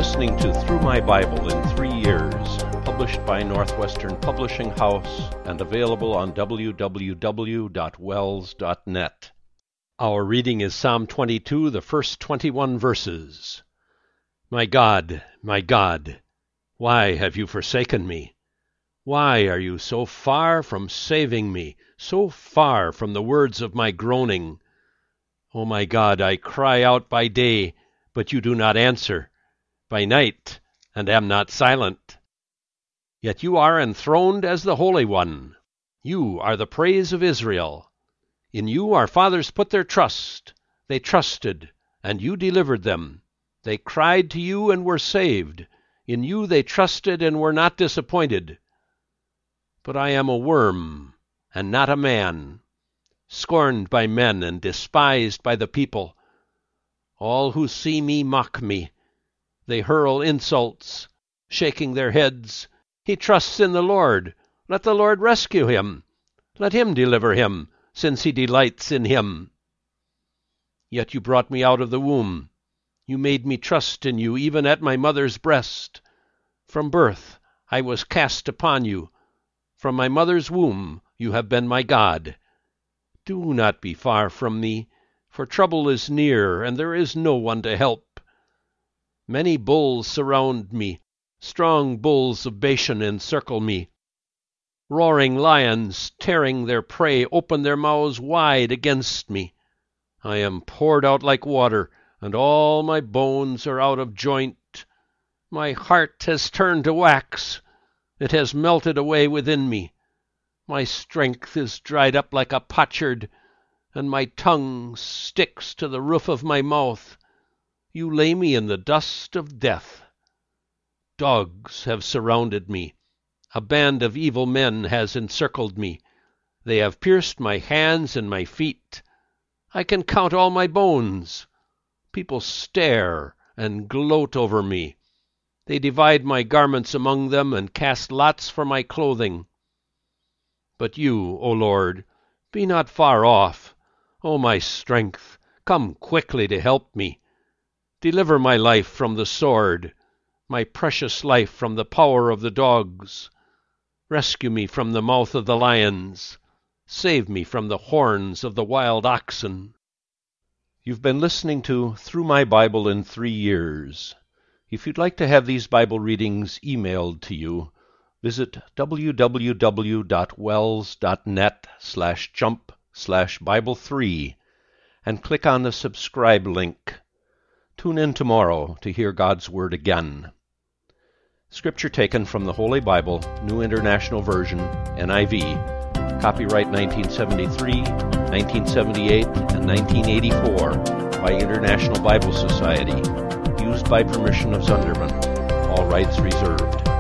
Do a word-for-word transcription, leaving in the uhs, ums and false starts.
listening to Through My Bible in Three Years, published by Northwestern Publishing House and available on w w w dot wells dot net. Our reading is Psalm twenty-two, the first twenty-one verses. My God, my God, why have you forsaken me? Why are you so far from saving me, so far from the words of my groaning? O my God, I cry out by day, but you do not answer, by night, and am not silent. Yet you are enthroned as the Holy One. You are the praise of Israel. In you our fathers put their trust. They trusted, and you delivered them. They cried to you and were saved. In you they trusted and were not disappointed. But I am a worm, and not a man, scorned by men and despised by the people. All who see me mock me. They hurl insults, shaking their heads. He trusts in the Lord. Let the Lord rescue him. Let him deliver him, since he delights in him. Yet you brought me out of the womb. You made me trust in you, even at my mother's breast. From birth I was cast upon you. From my mother's womb you have been my God. Do not be far from me, for trouble is near, and there is no one to help. Many bulls surround me. Strong bulls of Bashan encircle me. Roaring lions, tearing their prey, open their mouths wide against me. I am poured out like water, and all my bones are out of joint. My heart has turned to wax. It has melted away within me. My strength is dried up like a potsherd, and my tongue sticks to the roof of my mouth. You lay me in the dust of death. Dogs have surrounded me. A band of evil men has encircled me. They have pierced my hands and my feet. I can count all my bones. People stare and gloat over me. They divide my garments among them and cast lots for my clothing. But you, O Lord, be not far off. O my strength, come quickly to help me. Deliver my life from the sword, my precious life from the power of the dogs. Rescue me from the mouth of the lions. Save me from the horns of the wild oxen. You've been listening to Through My Bible in Three Years. If you'd like to have these Bible readings emailed to you, visit w w w dot wells dot net slash jump slash Bible three and click on the subscribe link. Tune in tomorrow to hear God's Word again. Scripture taken from the Holy Bible, New International Version, N I V, copyright nineteen seventy-three, nineteen seventy-eight, and nineteen eighty-four by International Bible Society, used by permission of Zunderman. All rights reserved.